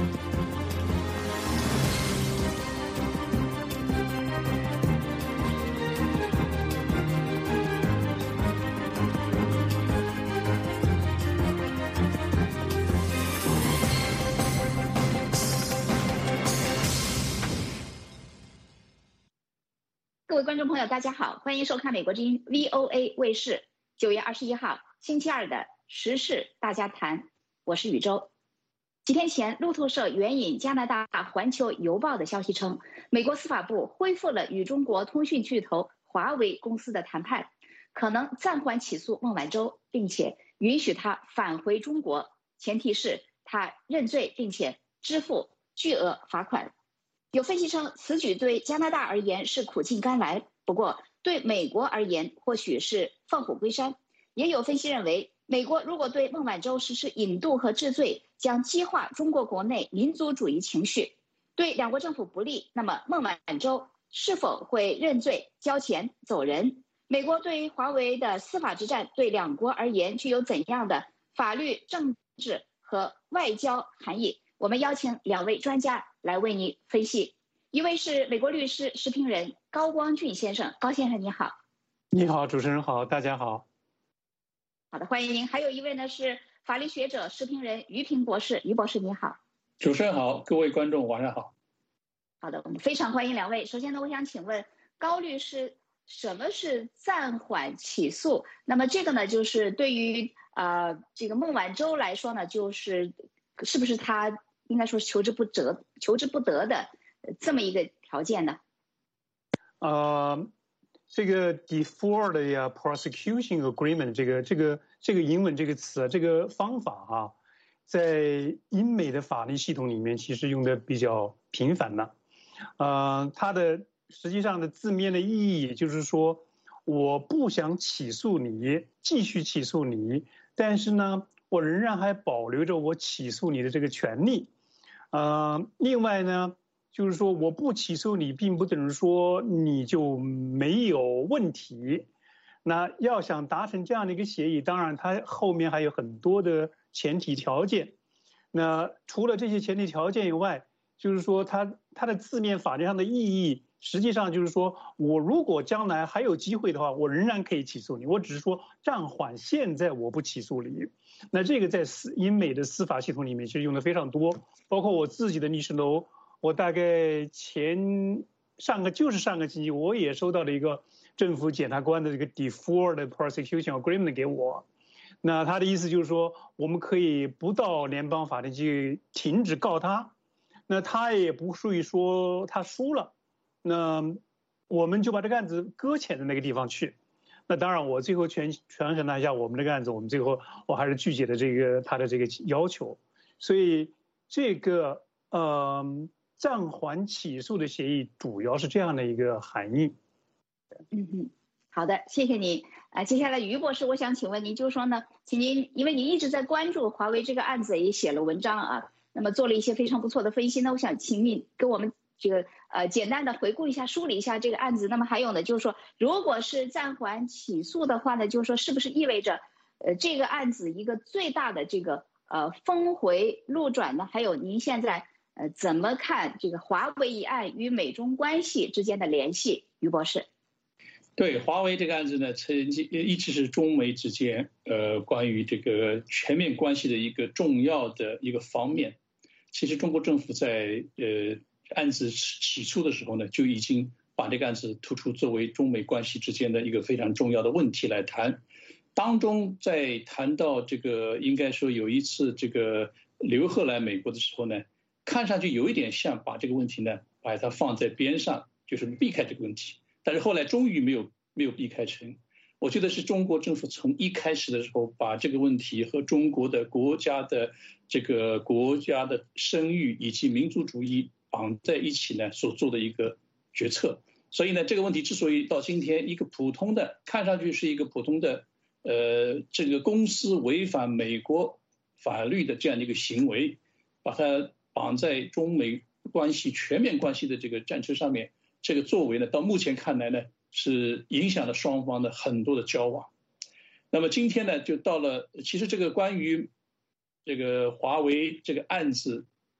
各位观众朋友，大家好，欢迎收看美国之音 VOA 卫视9月21号星期二的时事大家谈，我是宇宙。几天前，路透社援引加拿大环球邮报的消息称，美国司法部恢复了与中国通讯巨头华为公司的谈判，可能暂缓起诉孟晚舟，并且允许他返回中国，前提是他认罪并且支付巨额罚款。有分析称，此举对加拿大而言是苦尽甘来，不过对美国而言或许是放虎归山。也有分析认为，美国如果对孟晚舟实施引渡和治罪，将激化中国国内民族主义情绪，对两国政府不利。那么孟晚舟是否会认罪、交钱、走人？美国对于华为的司法之战对两国而言具有怎样的法律、政治和外交含义？我们邀请两位专家来为你分析。一位是美国律师、时评人高光俊先生，高先生你好。 你好，主持人好，大家好。 好的，欢迎您。还有一位呢是法律学者、时评人于平博士，于博士你好。 主持人好，各位观众晚上好。 好的，我们非常欢迎两位。首先呢，我想请问高律师，什么是暂缓起诉？那么这个呢，就是对于这个孟晚舟来说呢，就是是不是他应该说求之不得的这么一个条件呢？ 这个 deferred prosecution agreement 这个英文这个词，这个方法啊，在英美的法律系统里面其实用的比较频繁的。它的实际上的字面的意义就是说，我不想起诉你，继续起诉你，但是呢，我仍然还保留着我起诉你的这个权利。另外呢，就是说我不起诉你，并不等于说你就没有问题。那要想达成这样的一个协议，当然它后面还有很多的前提条件。那除了这些前提条件以外，就是说它的字面法律上的意义，实际上就是说我如果将来还有机会的话，我仍然可以起诉你，我只是说暂缓，现在我不起诉你。那这个在英美的司法系统里面其实用的非常多，包括我自己的律师楼，我大概上个星期我也收到了一个政府检察官的这个 deferred prosecution agreement 给我。那他的意思就是说，我们可以不到联邦法庭去停止告他，那他也不属于说他输了，那我们就把这个案子搁浅在那个地方去。那当然我最后权衡了一下我们这个案子，我们最后我还是拒绝了他的这个要求。所以这个暂缓起诉的协议主要是这样的一个含义。 好的，谢谢你。接下来于博士，我想请问您，就是说呢，请您，因为您一直在关注华为这个案子，也写了文章啊，那么做了一些非常不错的分析。那我想请你给我们这个简单的回顾一下、梳理一下这个案子。那么还有呢，就是说，如果是暂缓起诉的话呢，就是说是不是意味着这个案子一个最大的这个峰回路转呢？还有您现在怎么看这个华为一案与美中关系之间的联系？于博士。 对，华为这个案子呢，曾经一直是中美之间关于这个全面关系的一个重要的一个方面。其实中国政府在案子起诉的时候呢，就已经把这个案子突出作为中美关系之间的一个非常重要的问题来谈。当中在谈到这个应该说有一次这个刘鹤来美国的时候呢，看上去有一点像把这个问题呢把它放在边上，就是避开这个问题。但是后来终于没有避开成。我觉得是中国政府从一开始的时候把这个问题和中国的国家的声誉以及民族主义绑在一起呢所做的一个决策。所以呢，这个问题之所以到今天一个普通的看上去是一个普通的这个公司违反美国法律的这样的一个行为，把它绑在中美关系全面关系的这个战车上面，这个作为呢，到目前看来呢，是影响了双方的很多的交往。那么今天呢，就到了，其实这个关于这个华为这个案子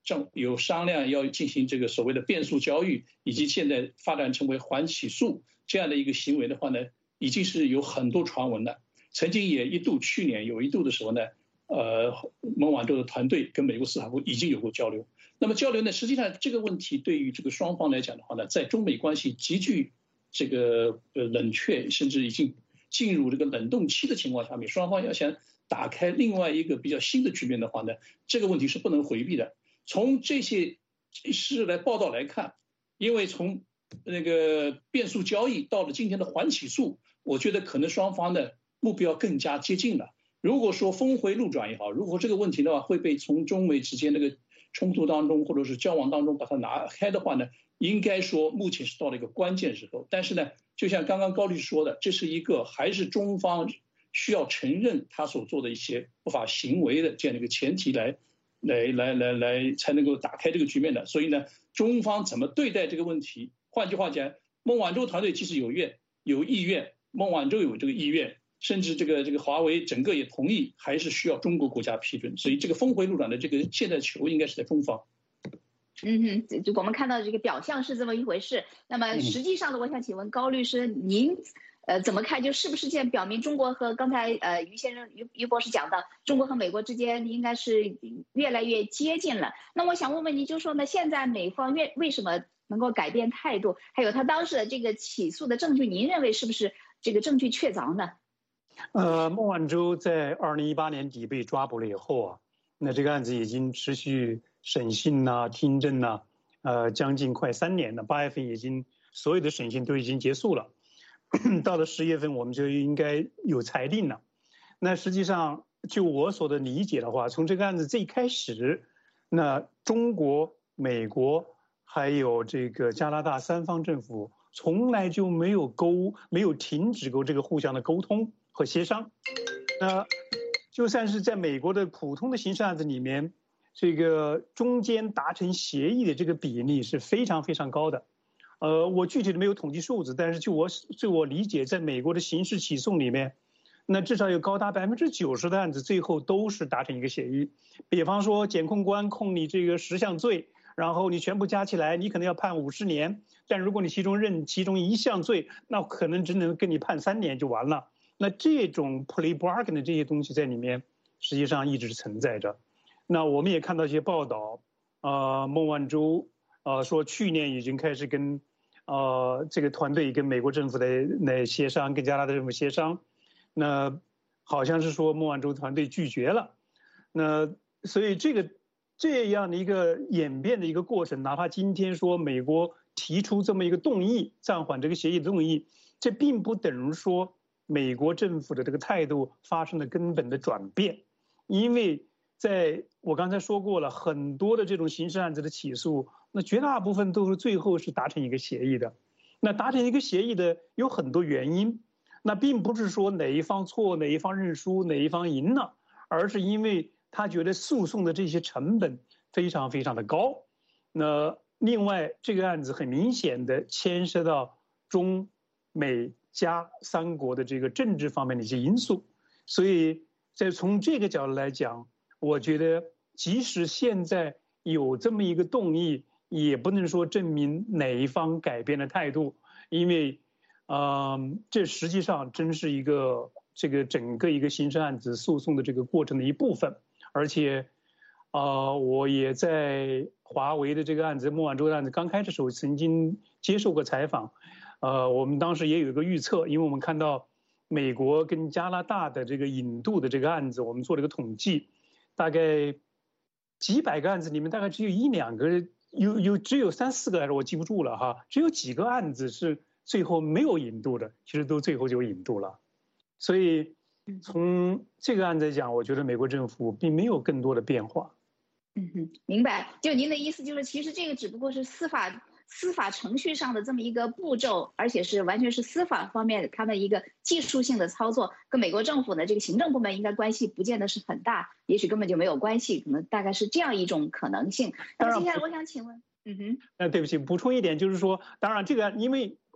有商量要进行这个所谓的变数交易，以及现在发展成为缓起诉这样的一个行为的话呢，已经是有很多传闻了。曾经也去年有一度的时候呢，孟晚舟的团队跟美国司法部已经有过交流。那么交流呢，实际上这个问题对于这个双方来讲的话呢，在中美关系急剧这个冷却，甚至已经进入这个冷冻期的情况下面，双方要想打开另外一个比较新的局面的话呢，这个问题是不能回避的。从这些事来报道来看，因为从那个变数交易到了今天的缓起诉，我觉得可能双方的目标更加接近了。如果说峰回路转也好，如果这个问题的话会被从中美之间那个冲突当中或者是交往当中把它拿开的话呢，应该说目前是到了一个关键时候。但是呢，就像刚刚高律师说的，这是一个还是中方需要承认他所做的一些不法行为的这样的一个前提来才能够打开这个局面的。所以呢，中方怎么对待这个问题？换句话讲，孟晚舟团队即使有意愿，孟晚舟有这个意愿，甚至这个华为整个也同意，还是需要中国国家批准。所以这个峰回路转的这个现在球应该是在中方。 我们看到这个表象是这么一回事。那么实际上呢，我想请问高律师，您怎么看？就是不是现在表明中国和刚才于博士讲的，中国和美国之间应该是越来越接近了？那我想问问您，就说呢，现在美方为什么能够改变态度？还有他当时的这个起诉的证据，您认为是不是这个证据确凿呢？ 孟晚舟在2018年底被抓捕了以后啊，那这个案子已经持续审讯呐、听证呐，将近快3年了。8月份已经所有的审讯都已经结束了，到了10月份我们就应该有裁定了。那实际上就我所的理解的话，从这个案子最开始，那中国、美国还有这个加拿大3方政府从来就没有停止过这个互相的沟通和协商。就算是在美国的普通的刑事案子里面，这个中间达成协议的这个比例是非常非常高的。我具体的没有统计数字，但是就我理解，在美国的刑事起诉里面，那至少有高达90%的案子最后都是达成一个协议。比方说检控官控你这个10项罪，然后你全部加起来，你可能要判50年，但如果你其中1项罪，那可能只能给你判3年就完了。那这种 plea bargain 的这些东西在里面实际上一直存在着。那我们也看到一些报道，孟晚舟说去年已经开始跟这个团队跟美国政府来协商，跟加拿大政府协商，那好像是说孟晚舟团队拒绝了。那所以这样的一个演变的一个过程，哪怕今天说美国提出这么一个动议，暂缓这个协议的动议，这并不等于说美国政府的这个态度发生了根本的转变。因为在我刚才说过了，很多的这种刑事案子的起诉，那绝大部分都是最后是达成一个协议的。那达成一个协议的有很多原因，那并不是说哪一方错哪一方认输哪一方赢了，而是因为他觉得诉讼的这些成本非常非常的高。那另外这个案子很明显的牵涉到中美加3国的这个政治方面的一些因素，所以从这个角度来讲，我觉得即使现在有这么一个动议，也不能说证明哪一方改变了态度，因为这实际上真是一个这个整个一个刑事案子诉讼的这个过程的一部分。而且我也在华为的这个案子孟晚舟的案子刚开始的时候曾经接受过采访，我们当时也有一个预测，因为我们看到美国跟加拿大的这个引渡的这个案子，我们做了一个统计，大概几百个案子里面大概只有1、2个，只有3、4个来着，我记不住了哈，只有几个案子是最后没有引渡的，其实都最后就引渡了。所以从这个案子来讲，我觉得美国政府并没有更多的变化。 明白。就您的意思就是，其实这个只不过是司法程序上的这么一个步骤，而且是完全是司法方面它的一个技术性的操作，跟美国政府的这个行政部门应该关系不见得是很大，也许根本就没有关系，可能大概是这样一种可能性。那么接下来我想请问， 对不起，补充一点，就是说，当然这个因为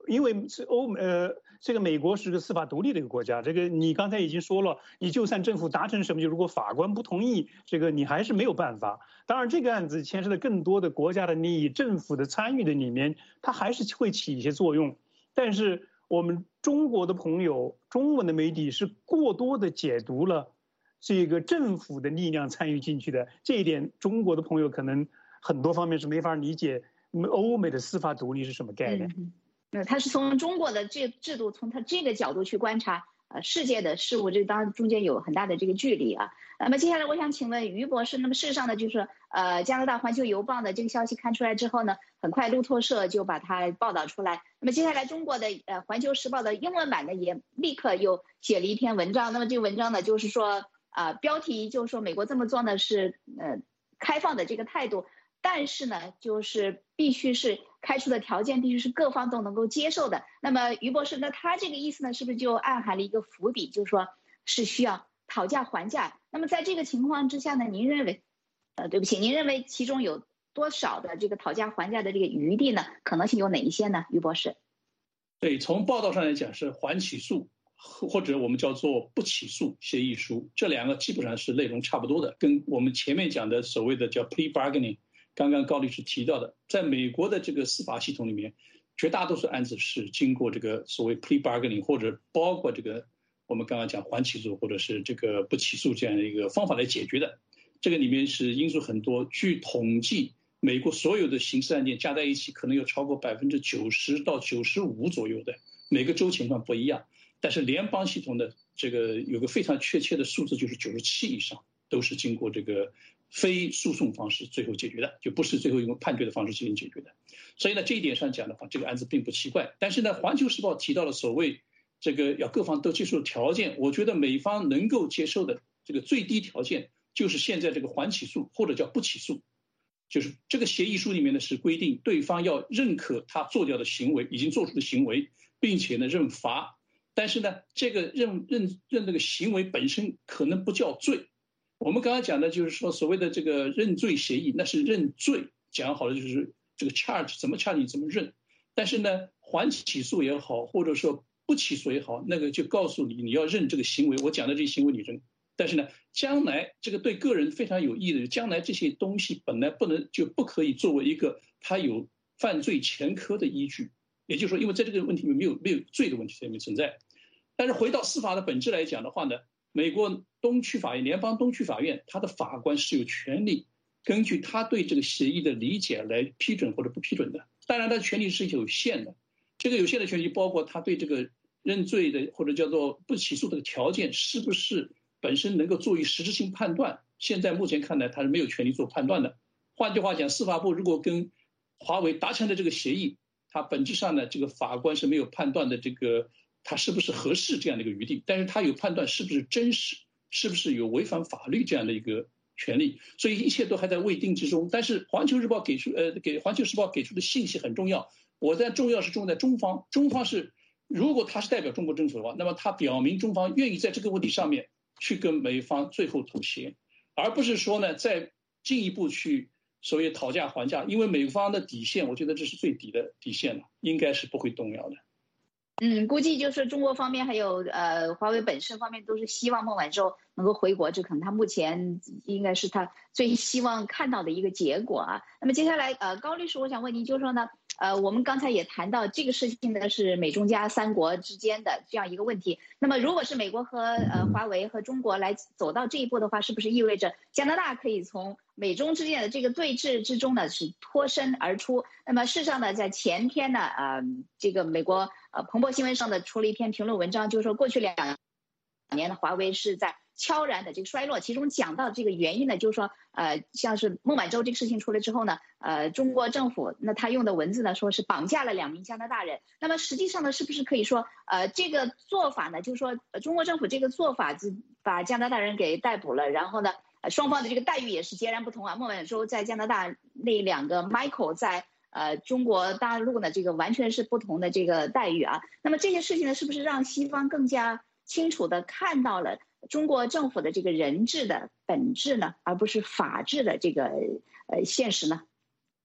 因为是这个美国是个司法独立的一个国家，这个你刚才已经说了，你就算政府达成什么，就如果法官不同意，这个你还是没有办法。当然，这个案子牵涉到更多的国家的利益、政府的参与的里面，它还是会起一些作用。但是我们中国的朋友、中文的媒体是过多的解读了这个政府的力量参与进去的，这一点中国的朋友可能很多方面是没法理解欧美的司法独立是什么概念。 他是从中国的这制度，从他这个角度去观察世界的事物，这当然中间有很大的这个距离啊。那么接下来我想请问于博士，那么事实上呢，就是加拿大环球邮报的这个消息看出来之后呢，很快路透社就把它报道出来。那么接下来中国的环球时报的英文版呢，也立刻又写了一篇文章。那么这个文章呢，就是说标题就是说美国这么做呢是开放的这个态度。但是呢，就是必须是开出的条件必须是各方都能够接受的。那么于博士，那他这个意思呢，是不是就暗含了一个伏笔，就是说是需要讨价还价？那么在这个情况之下呢，您认为，您认为其中有多少的这个讨价还价的这个余地呢？可能性有哪一些呢？于博士？ 对，从报道上来讲是缓起诉，或者我们叫做不起诉协议书，这两个基本上是内容差不多的，跟我们前面讲的所谓的叫 plea bargaining。刚刚高律师提到的，在美国的这个司法系统里面，绝大多数案子是经过这个所谓 plea bargaining 或者包括这个我们刚刚讲缓起诉或者是这个不起诉这样的一个方法来解决的。这个里面是因素很多，据统计，美国所有的刑事案件加在一起，可能有超过90%到95%左右的，每个州情况不一样。但是联邦系统的这个有个非常确切的数字，就是97以上都是经过这个非诉讼方式最后解决的，就不是最后用判决的方式进行解决的。所以呢，这一点上讲的话，这个案子并不奇怪。但是呢，环球时报提到了所谓这个要各方都接受的条件，我觉得美方能够接受的这个最低条件，就是现在这个缓起诉或者叫不起诉，就是这个协议书里面呢是规定对方要认可他做掉的行为，已经做出的行为，并且呢认罚。但是呢，这个认这个行为本身可能不叫罪。我们刚才讲的就是说，所谓的这个认罪协议，那是认罪，讲好了就是这个 charge 怎么 charge 你怎么认。但是呢，缓起诉也好，或者说不起诉也好，那个就告诉你你要认这个行为，我讲的这些行为你认。但是呢，将来这个对个人非常有益的，将来这些东西本来不可以作为一个他有犯罪前科的依据。也就是说，因为在这个问题里面没有罪的问题在里面存在。但是回到司法的本质来讲的话呢，美国东区法院、联邦东区法院，他的法官是有权利根据他对这个协议的理解来批准或者不批准的。当然，他的权利是有限的。这个有限的权利包括他对这个认罪的或者叫做不起诉的条件是不是本身能够作为实质性判断。现在目前看来，他是没有权利做判断的。换句话讲，司法部如果跟华为达成的这个协议，它本质上呢，这个法官是没有判断的这个它是不是合适这样的一个余地，但是他有判断是不是真实，是不是有违反法律这样的一个权利，所以一切都还在未定之中。但是环球日报给环球时报给出的信息很重要，我在重要是重在中方，中方是如果他是代表中国政府的话，那么他表明中方愿意在这个问题上面去跟美方最后妥协，而不是说呢再进一步去所谓讨价还价，因为美方的底线，我觉得这是最底的底线了，应该是不会动摇的。 估计就是中国方面还有华为本身方面都是希望孟晚舟能够回国，这可能他目前应该是他最希望看到的一个结果啊。那么接下来高律师，我想问您，就是说呢，我们刚才也谈到这个事情呢是美中加三国之间的这样一个问题。那么如果是美国和华为和中国来走到这一步的话，是不是意味着加拿大可以从美中之间的这个对峙之中呢是脱身而出？那么事实上呢，在前天呢，这个美国彭博新闻上的出了一篇评论文章，就是说过去2年的华为是在悄然的这个衰落，其中讲到这个原因呢，就是说像是孟晚舟这个事情出来之后呢，中国政府那他用的文字呢说是绑架了2名加拿大人。那么实际上呢，是不是可以说这个做法呢，就是说中国政府这个做法把加拿大人给逮捕了，然后呢双方的这个待遇也是截然不同啊。孟晚舟在加拿大，那2个 Michael 在中国大陆呢，这个完全是不同的这个待遇啊。那么这些事情呢，是不是让西方更加清楚地看到了中国政府的这个人治的本质呢，而不是法治的这个现实呢？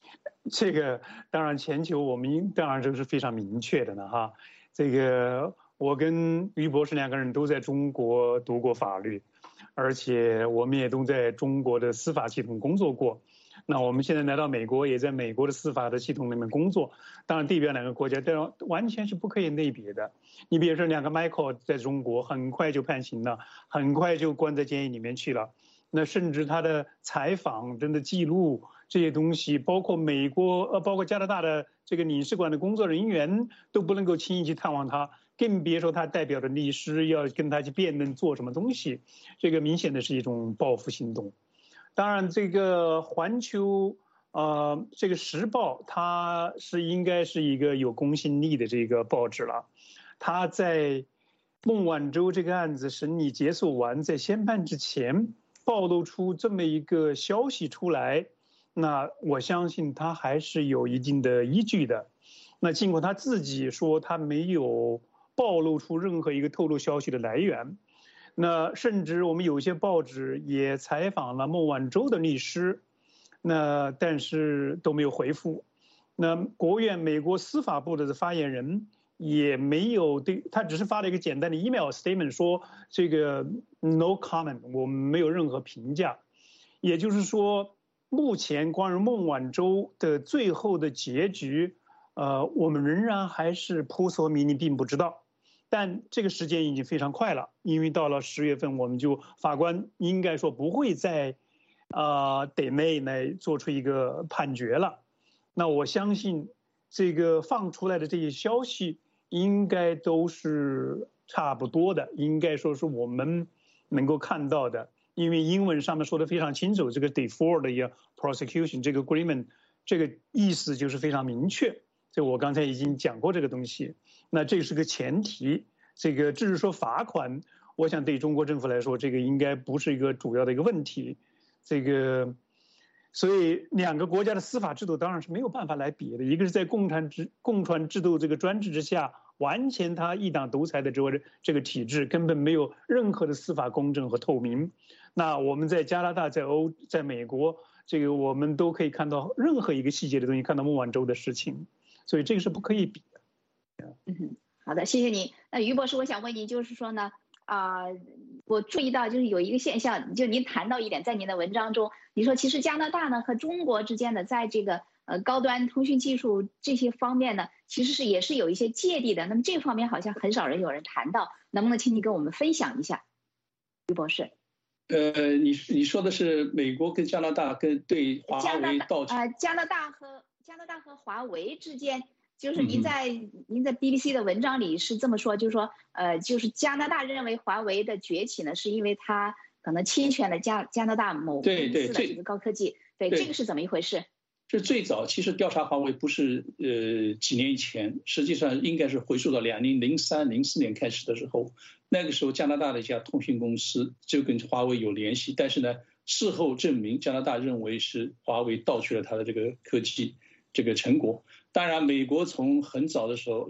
这个当然，全球我们当然这是非常明确的了哈。这个我跟于博士两个人都在中国读过法律，而且我们也都在中国的司法系统工作过。那我们现在来到美国，也在美国的司法的系统里面工作。当然，代表两个国家，但完全是不可以类别的。你比如说，两个 Michael 在中国很快就判刑了，很快就关在监狱里面去了。那甚至他的采访、真的记录这些东西，包括美国包括加拿大的这个领事馆的工作人员都不能够轻易去探望他，更别说他代表的律师要跟他去辩论做什么东西。这个明显的是一种报复行动。当然，这个环球这个时报，它是应该是一个有公信力的这个报纸了。它在孟晚舟这个案子审理结束完，在宣判之前暴露出这么一个消息出来，那我相信他还是有一定的依据的。那尽管他自己说他没有暴露出任何一个透露消息的来源。那甚至我们有些报纸也采访了孟晚舟的律师，那但是都没有回复。那国务院美国司法部的发言人也没有对他只是发了一个简单的 email statement 说这个 no comment， 我们没有任何评价。也就是说，目前关于孟晚舟的最后的结局，我们仍然还是扑朔迷离，并不知道。但这个时间已经非常快了，因为到了10月份，我们法官应该说不会再得内来做出一个判决了。那我相信这个放出来的这些消息应该都是差不多的，应该说是我们能够看到的。因为英文上面说的非常清楚，这个 default 的 prosecution 这个 agreement 这个意思就是非常明确。这我刚才已经讲过这个东西。那这是个前提，这个至于说罚款，我想对中国政府来说，这个应该不是一个主要的一个问题。这个，所以两个国家的司法制度当然是没有办法来比的。一个是在共产制度这个专制之下，完全他一党独裁的这个体制，根本没有任何的司法公正和透明。那我们在加拿大、在美国，这个我们都可以看到任何一个细节的东西，看到孟晚舟的事情，所以这个是不可以比的。 好的，谢谢你。那于博士，我想问您，就是说呢，我注意到就是有一个现象，就您谈到一点，在您的文章中，你说其实加拿大呢和中国之间的在这个高端通讯技术这些方面呢，其实也是有一些芥蒂的。那么这方面好像很少有人谈到，能不能请你跟我们分享一下，于博士？ 你说的是美国跟加拿大跟对华为道歉？ 加拿大和华为之间。就是您在 BBC 的文章里是这么说，就是说，就是加拿大认为华为的崛起呢，是因为它可能侵权了加拿大某公司的这个高科技，对，这个是怎么一回事？ 这最早其实调查华为不是几年以前，实际上应该是回溯到2003、04年开始的时候，那个时候加拿大的一家通讯公司就跟华为有联系，但是呢，事后证明加拿大认为是华为盗取了它的这个科技这个成果。当然，美国从很早的时候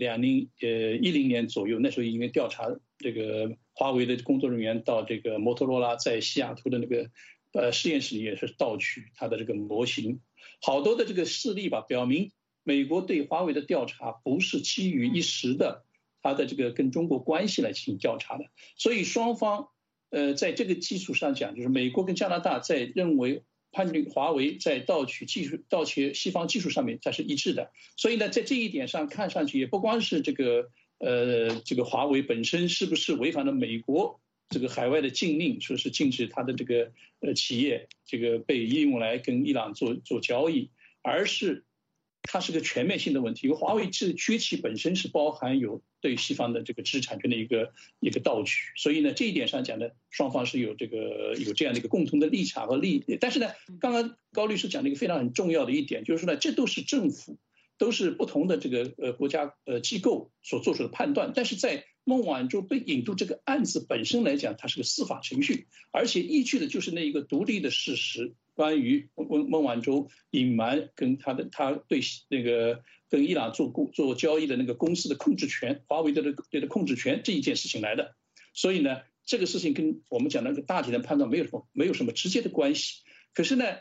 ，2010年左右，那时候因为调查这个华为的工作人员到这个摩托罗拉在西雅图的那个实验室里也是盗取它的这个模型，好多的这个事例吧，表明美国对华为的调查不是基于一时的它的这个跟中国关系来进行调查的，所以双方在这个基础上讲，就是美国跟加拿大在认为判定华为在盗取西方技术上面它是一致的，所以呢，在这一点上看上去也不光是这个华为本身是不是违反了美国这个海外的禁令，说是禁止它的这个企业这个被应用来跟伊朗做交易，而是它是个全面性的问题。因为华为这崛起本身是包含有对西方的这个知识产权的一个盗取，所以呢，这一点上讲呢，双方是有这样的一个共同的立场和利益。但是呢，刚刚高律师讲了一个非常很重要的一点，就是说呢，这都是政府，都是不同的这个国家机构所做出的判断。但是在孟晚舟被引渡这个案子本身来讲，它是个司法程序，而且依据的就是那一个独立的事实。关于孟晚舟隐瞒跟他对那个跟伊朗做交易的那个公司的控制权，华为的控制权这一件事情来的，所以呢，这个事情跟我们讲的那个大体的判断没有什么直接的关系。可是呢，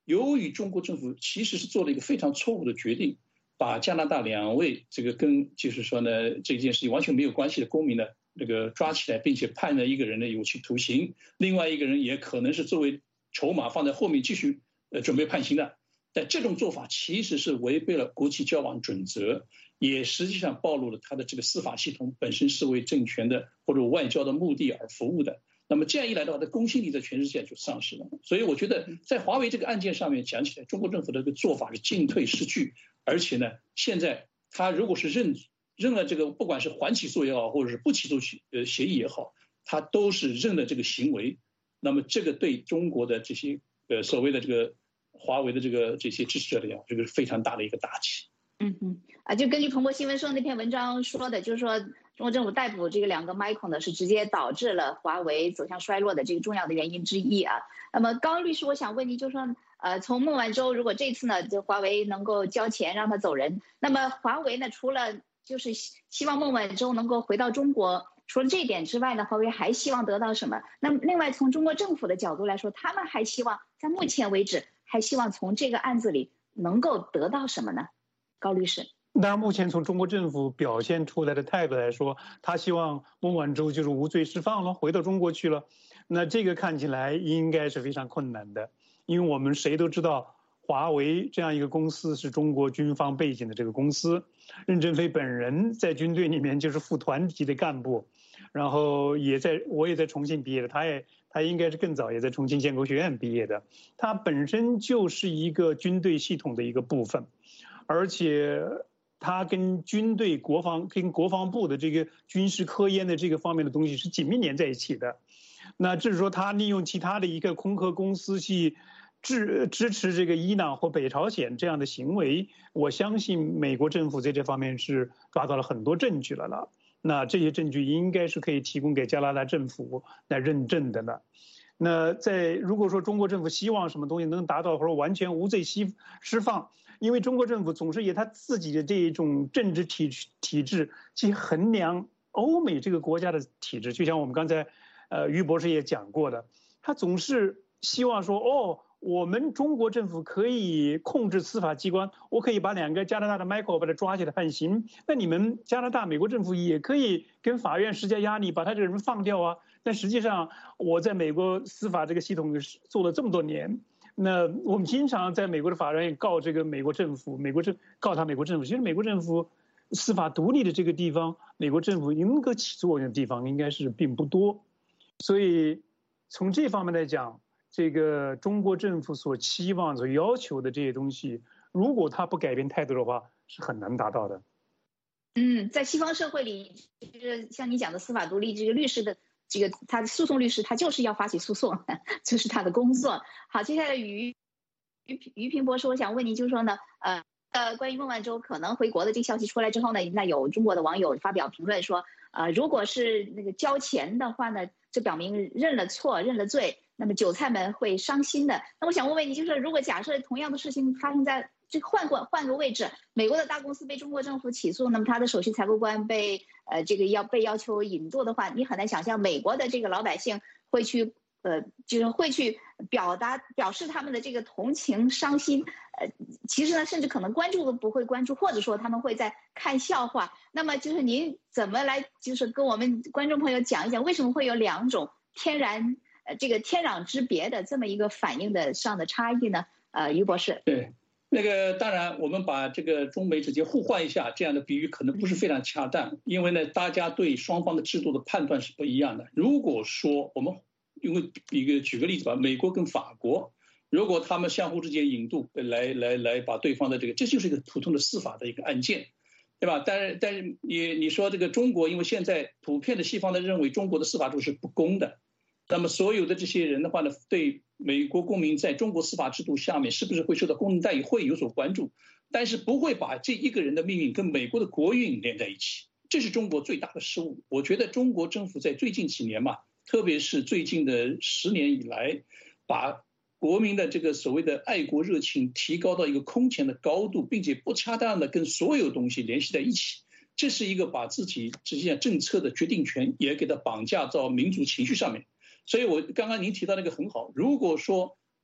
由于中国政府其实是做了一个非常错误的决定，把加拿大2位这个跟就是说呢这件事情完全没有关系的公民呢那个抓起来，并且判了一个人的有期徒刑，另外一个人也可能是作为筹码放在后面继续准备判刑的。但这种做法其实是违背了国际交往准则，也实际上暴露了他的这个司法系统本身是为政权的或者外交的目的而服务的。那么这样一来的话，它公信力在全世界就丧失了。所以我觉得在华为这个案件上面讲起来，中国政府的这个做法是进退失据，而且呢，现在他如果是认了这个，不管是缓起诉也好，或者是不起诉协议也好，他都是认了这个行为。那么这个对中国的这些所谓的这个华为的这些支持者来讲，这个是非常大的一个打击。 就根据彭博新闻说那篇文章说的，就是说中国政府逮捕这个2个 Michael 呢，是直接导致了华为走向衰落的这个重要的原因之一啊。那么高律师，我想问你，就是说，从孟晚舟如果这次呢，就华为能够交钱让他走人，那么华为呢，除了就是希望孟晚舟能够回到中国，除了这一点之外呢，华为还希望得到什么？那么另外从中国政府的角度来说，他们还希望在目前为止还希望从这个案子里能够得到什么呢？高律师。 当然，目前从中国政府表现出来的态度来说，他希望孟晚舟就是无罪释放了，回到中国去了。那这个看起来应该是非常困难的，因为我们谁都知道，华为这样一个公司是中国军方背景的这个公司，任正非本人在军队里面就是副团级的干部，然后我也在重庆毕业的，他应该是更早也在重庆建国学院毕业的，他本身就是一个军队系统的一个部分，而且他跟军队国防部的这个军事科研的这个方面的东西是紧密连在一起的。那至于说他利用其他的一个空壳公司去支持这个伊朗或北朝鲜这样的行为，我相信美国政府在这方面是抓到了很多证据了。那这些证据应该是可以提供给加拿大政府来认证的了。那如果说中国政府希望什么东西能达到或者完全无罪释放，因为中国政府总是以他自己的这种政治体制去衡量欧美这个国家的体制，就像我们刚才于博士也讲过的，他总是希望说我们中国政府可以控制司法机关，我可以把2个加拿大的 Michael 把他抓起来判刑，那你们加拿大美国政府也可以跟法院施加压力，把他这个人放掉啊。但实际上我在美国司法这个系统做了这么多年，那我们经常在美国的法院告这个美国政府，告他美国政府，其实美国政府司法独立的这个地方，美国政府能够起作用的地方应该是并不多。所以从这方面来讲，这个中国政府所期望所要求的这些东西，如果他不改变态度的话，是很难达到的。 在西方社会里，就是像你讲的司法独立，这个律师的他的诉讼律师，他就是要发起诉讼，这是他的工作。好，接下来于平博士，我想问您，就是说呢，关于孟晚舟可能回国的这个消息出来之后呢，那有中国的网友发表评论说，如果是那个交钱的话呢，这表明认了错、认了罪，那么韭菜们会伤心的。那我想问问你，就是如果假设同样的事情发生在这个换个位置，美国的大公司被中国政府起诉，那么他的首席采购官被要求引渡的话，你很难想象美国的这个老百姓会去就是会去表示他们的这个同情、伤心，其实呢，甚至可能关注都不会关注，或者说他们会在看笑话。那么就是您怎么来就是跟我们观众朋友讲一讲，为什么会有2种天壤之别的这么一个反应上的差异呢？于博士。 对。那个当然，我们把这个中美之间互换一下，这样的比喻可能不是非常恰当，因为呢，大家对双方的制度的判断是不一样的。如果说我们举个例子吧，美国跟法国，如果他们相互之间引渡来把对方的这就是一个普通的司法的一个案件，对吧？但是你说这个中国，因为现在普遍的西方的认为中国的司法制度是不公的，那么所有的这些人的话呢，对美国公民在中国司法制度下面是不是会受到公正待遇会有所关注，但是不会把这一个人的命运跟美国的国运连在一起，这是中国最大的失误。我觉得中国政府在最近几年嘛，特别是最近的10年以来，把国民的这个所谓的爱国热情提高到一个空前的高度，并且不恰当的跟所有东西联系在一起，这是一个把自己实际上政策的决定权也给它绑架到民族情绪上面。所以我刚刚您提到那个很好，如果说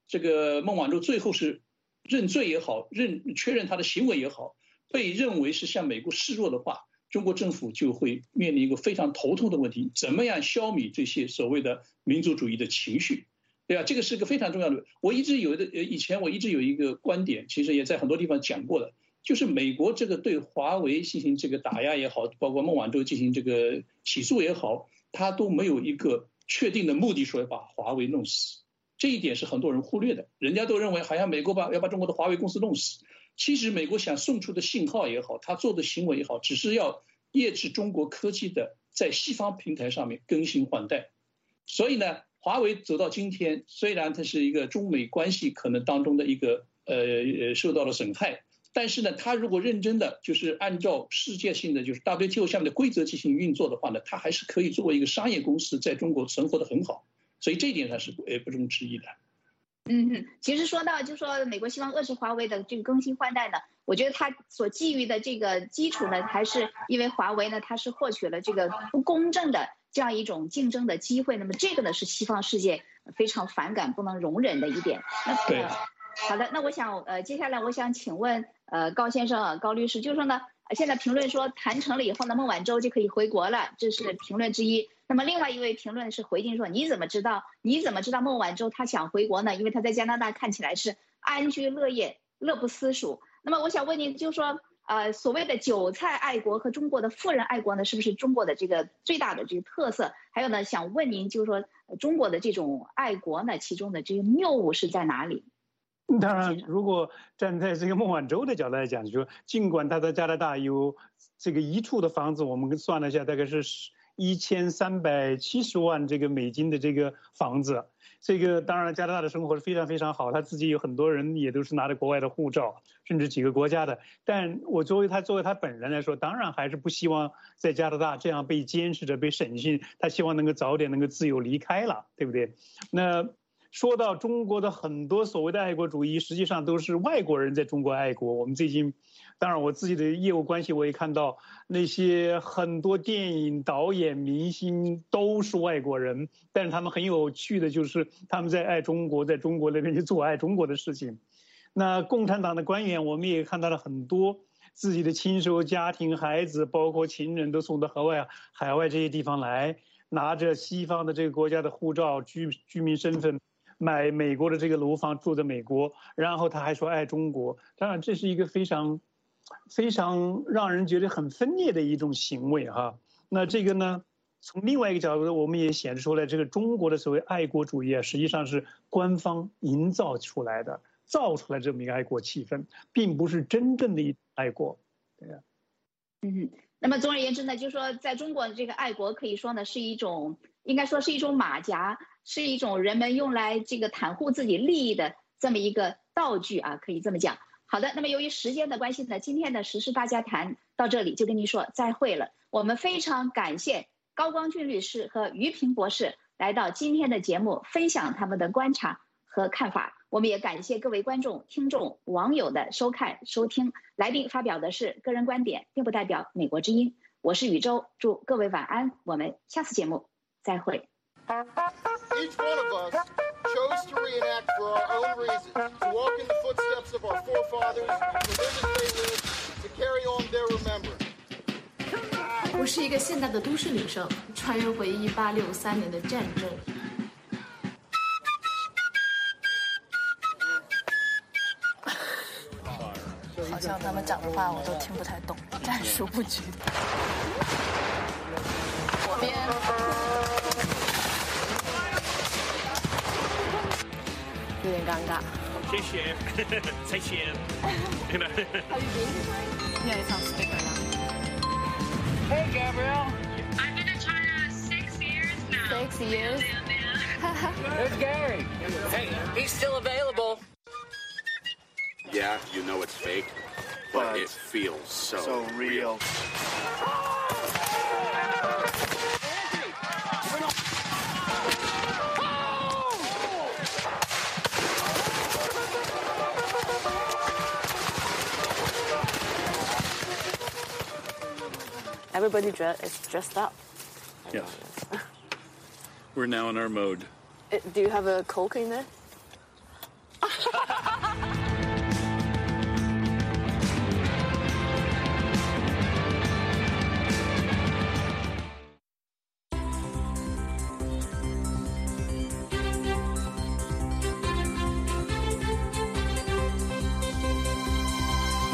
这个孟晚舟最后是认罪也好，确认他的行为也好，被认为是向美国示弱的话，中国政府就会面临一个非常头痛的问题：怎么样消弭这些所谓的民族主义的情绪？对吧？这个是个非常重要的。以前我一直有一个观点，其实也在很多地方讲过的，就是美国这个对华为进行这个打压也好，包括孟晚舟进行这个起诉也好，他都没有一个确定的目的，说要把华为弄死。这一点是很多人忽略的，人家都认为好像美国要把中国的华为公司弄死。其实美国想送出的信号也好，他做的行为也好，只是要抑制中国科技的在西方平台上面更新换代。所以呢，华为走到今天，虽然它是一个中美关系可能当中的一个受到了损害，但是呢，它如果认真的就是按照世界性的就是 WTO 下面的规则进行运作的话呢，它还是可以作为一个商业公司在中国存活得很好。所以这一点它是不容置疑的。 其实说到就说美国希望遏制华为的这个更新换代呢，我觉得它所基于的这个基础呢，还是因为华为呢它是获取了这个不公正的这样一种竞争的机会，那么这个呢是西方世界非常反感不能容忍的一点。 对， 好的，那我想接下来我想请问高先生高律师，就是说呢现在评论说谈成了以后呢孟晚舟就可以回国了，这是评论之一。那么另外一位评论是回应说，你怎么知道孟晚舟她想回国呢？因为她在加拿大看起来是安居乐业，乐不思蜀。那么我想问您，就是说所谓的韭菜爱国和中国的富人爱国呢，是不是中国的这个最大的这个特色？还有呢，想问您，就是说中国的这种爱国呢，其中的这个谬误是在哪里？ 当然，如果站在这个孟晚舟的角度来讲，就说尽管他在加拿大有这个一处的房子，我们算了一下，大概是1370万这个美金的这个房子，这个当然加拿大的生活是非常非常好，他自己有很多人也都是拿着国外的护照，甚至几个国家的。但我作为他本人来说，当然还是不希望在加拿大这样被监视着、被审讯，他希望能够早点能够自由离开了，对不对？那说到中国的很多所谓的爱国主义，实际上都是外国人在中国爱国。我们最近，当然我自己的业务关系，我也看到那些很多电影导演、明星都是外国人，但是他们很有趣的就是他们在爱中国，在中国那边去做爱中国的事情。那共产党的官员，我们也看到了很多自己的亲属、家庭、孩子，包括亲人都送到海外这些地方来，拿着西方的这个国家的护照、居民身份。买美国的这个楼房，住在美国，然后他还说爱中国，当然这是一个非常让人觉得很分裂的一种行为哈。那这个呢，从另外一个角度，我们也显示出来，这个中国的所谓爱国主义啊，实际上是官方营造出来的，造出来这么一个爱国气氛，并不是真正的一种爱国。对呀。 那么总而言之呢，就是说在中国这个爱国可以说呢是一种，应该说是一种马甲，是一种人们用来这个袒护自己利益的这么一个道具啊，可以这么讲。好的，那么由于时间的关系呢，今天的时事大家谈到这里就跟您说再会了。我们非常感谢高光俊律师和于平博士来到今天的节目分享他们的观察和看法。我们也感谢各位观众、听众、网友的收看、收听。来宾发表的是个人观点，并不代表美国之音。我是宇宙，祝各位晚安，我们下次节目再会。 Each one of us chose to reenact for our own reasons, to walk in the footsteps of our forefathers, to live as they lived, to carry on their remembrance. 我是一个现代的都市女生，穿越回1863年的战争。好像他们讲的话我都听不太懂，战术布局。左边。有点尴尬。 谢谢，再见。 How you doing? Yeah, it sounds bigger now. Hey, Gabrielle. I've been in China 6 years now. 6 years? There's Gary. Hey, he's still available. Yeah, you know it's fake, but it feels so real. Everybody is dressed up. Yeah. We're now in our mode. Do you have a Coke in there?